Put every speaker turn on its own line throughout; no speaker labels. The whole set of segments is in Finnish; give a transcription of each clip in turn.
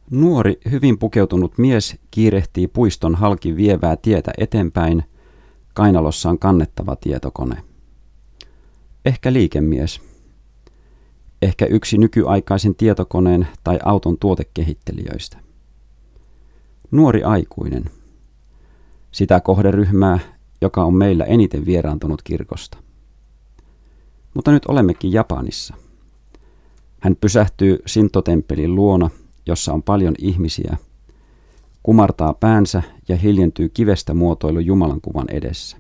Nuori, hyvin pukeutunut mies kiirehtii puiston halki vievää tietä eteenpäin, kainalossaan kannettava tietokone. Ehkä liikemies. Ehkä yksi nykyaikaisen tietokoneen tai auton tuotekehittelijöistä. Nuori aikuinen. Sitä kohderyhmää, joka on meillä eniten vieraantunut kirkosta. Mutta nyt olemmekin Japanissa. Hän pysähtyy Shinto-temppelin luona, jossa on paljon ihmisiä, kumartaa päänsä ja hiljentyy kivestä muotoilu Jumalan kuvan edessä.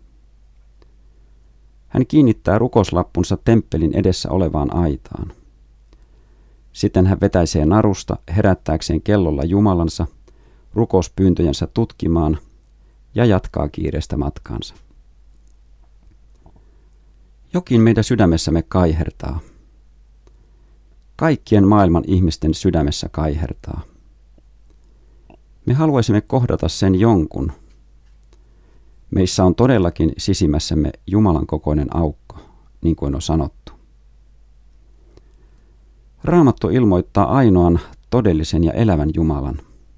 Hän kiinnittää rukoslappunsa temppelin edessä olevaan aitaan. Sitten hän vetäisee narusta herättääkseen kellolla Jumalansa, rukouspyyntöjensä tutkimaan ja jatkaa kiireistä matkaansa. Jokin meidän sydämessämme kaihertaa. Kaikkien maailman ihmisten sydämessä kaihertaa. Me haluaisimme kohdata sen jonkun. Meissä on todellakin sisimmässämme Jumalan kokoinen aukko, niin kuin on sanottu. Raamattu ilmoittaa ainoan todellisen ja elävän Jumalan.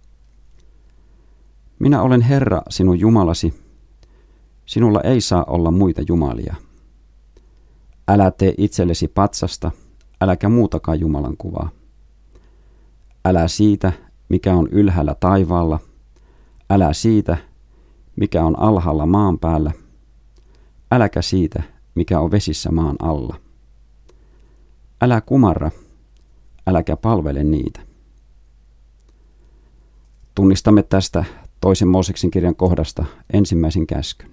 Minä olen Herra, sinun Jumalasi. Sinulla ei saa olla muita jumalia. Älä tee itsellesi patsasta, äläkä muutakaan Jumalan kuvaa. Älä siitä, mikä on ylhäällä taivaalla. Älä siitä, mikä on alhaalla maan päällä. Äläkä siitä, mikä on vesissä maan alla. Älä kumarra, äläkä palvele niitä. Tunnistamme tästä toisen Mooseksen kirjan kohdasta ensimmäisen käskyn.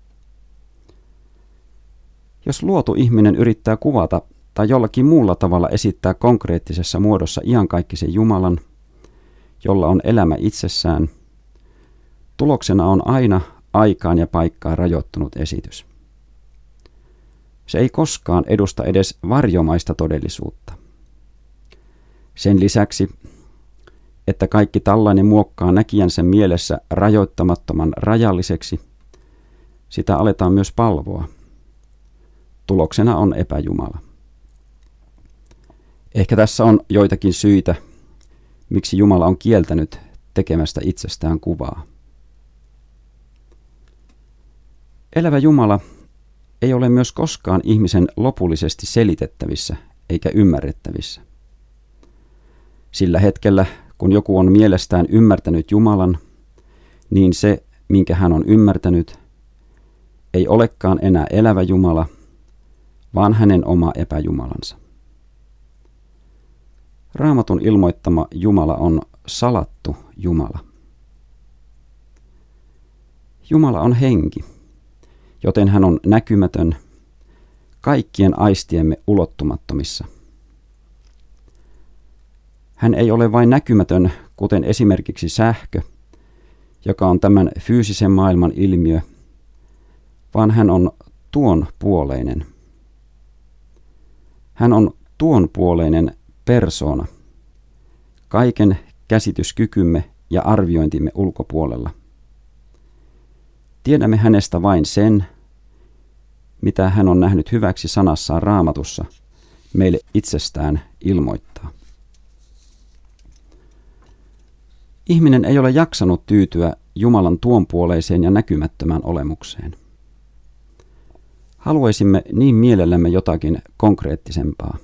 Jos luotu ihminen yrittää kuvata tai jollakin muulla tavalla esittää konkreettisessa muodossa iankaikkisen Jumalan, jolla on elämä itsessään, tuloksena on aina aikaan ja paikkaan rajoittunut esitys. Se ei koskaan edusta edes varjomaista todellisuutta. Sen lisäksi, että kaikki tällainen muokkaa näkijänsä mielessä rajoittamattoman rajalliseksi, sitä aletaan myös palvoa. Tuloksena on epäjumala. Ehkä tässä on joitakin syitä, miksi Jumala on kieltänyt tekemästä itsestään kuvaa. Elävä Jumala ei ole myös koskaan ihmisen lopullisesti selitettävissä eikä ymmärrettävissä. Sillä hetkellä, kun joku on mielestään ymmärtänyt Jumalan, niin se, minkä hän on ymmärtänyt, ei olekaan enää elävä Jumala, vaan hänen oma epäjumalansa. Raamatun ilmoittama Jumala on salattu Jumala. Jumala on henki, joten hän on näkymätön, kaikkien aistiemme ulottumattomissa. Hän ei ole vain näkymätön, kuten esimerkiksi sähkö, joka on tämän fyysisen maailman ilmiö, vaan hän on tuonpuoleinen. Hän on tuonpuoleinen persoona, kaiken käsityskykymme ja arviointimme ulkopuolella. Tiedämme hänestä vain sen, mitä hän on nähnyt hyväksi sanassaan Raamatussa meille itsestään ilmoittaa. Ihminen ei ole jaksanut tyytyä Jumalan tuonpuoleiseen ja näkymättömään olemukseen. Haluaisimme niin mielellämme jotakin konkreettisempaa.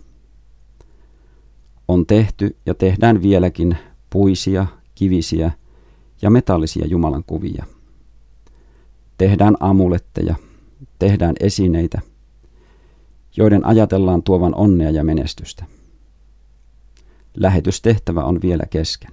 On tehty ja tehdään vieläkin puisia, kivisiä ja metallisia Jumalan kuvia. Tehdään amuletteja, tehdään esineitä, joiden ajatellaan tuovan onnea ja menestystä. Lähetystehtävä on vielä kesken.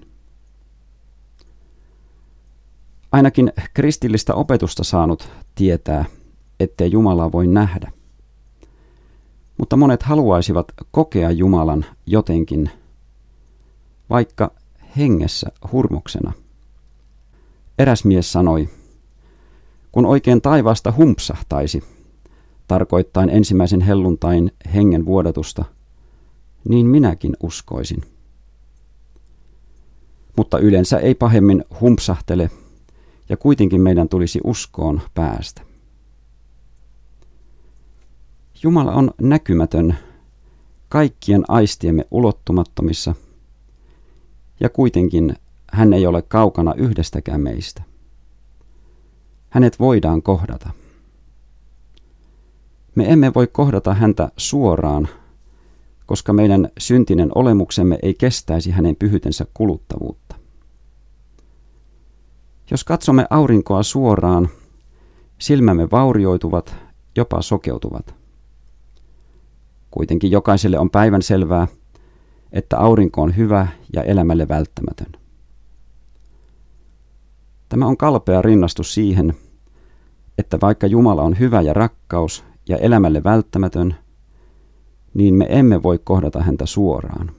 Ainakin kristillistä opetusta saanut tietää, ettei Jumalaa voi nähdä. Mutta monet haluaisivat kokea Jumalan jotenkin, vaikka hengessä hurmoksena. Eräs mies sanoi, kun oikein taivaasta humpsahtaisi, tarkoittain ensimmäisen helluntain hengen vuodatusta, niin minäkin uskoisin. Mutta yleensä ei pahemmin humpsahtele, ja kuitenkin meidän tulisi uskoon päästä. Jumala on näkymätön kaikkien aistiemme ulottumattomissa, ja kuitenkin hän ei ole kaukana yhdestäkään meistä. Hänet voidaan kohdata. Me emme voi kohdata häntä suoraan, koska meidän syntinen olemuksemme ei kestäisi hänen pyhyytensä kuluttavuutta. Jos katsomme aurinkoa suoraan, silmämme vaurioituvat, jopa sokeutuvat. Kuitenkin jokaiselle on päivänselvää, että aurinko on hyvä ja elämälle välttämätön. Tämä on kalpea rinnastus siihen, että vaikka Jumala on hyvä ja rakkaus ja elämälle välttämätön, niin me emme voi kohdata häntä suoraan.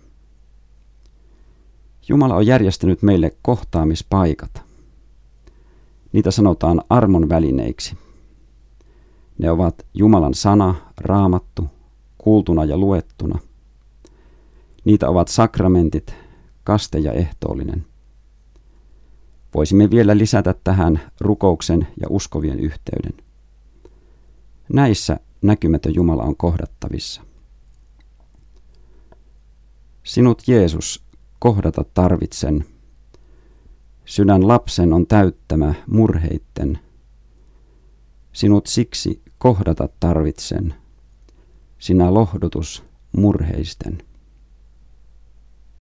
Jumala on järjestänyt meille kohtaamispaikat. Niitä sanotaan armon välineiksi. Ne ovat Jumalan sana, Raamattu, kuultuna ja luettuna. Niitä ovat sakramentit, kaste ja ehtoollinen. Voisimme vielä lisätä tähän rukouksen ja uskovien yhteyden. Näissä näkymätön Jumala on kohdattavissa. Sinut, Jeesus, kohdata tarvitsen. Sydän lapsen on täyttämä murheitten. Sinut siksi kohdata tarvitsen. Sinä lohdutus murheisten.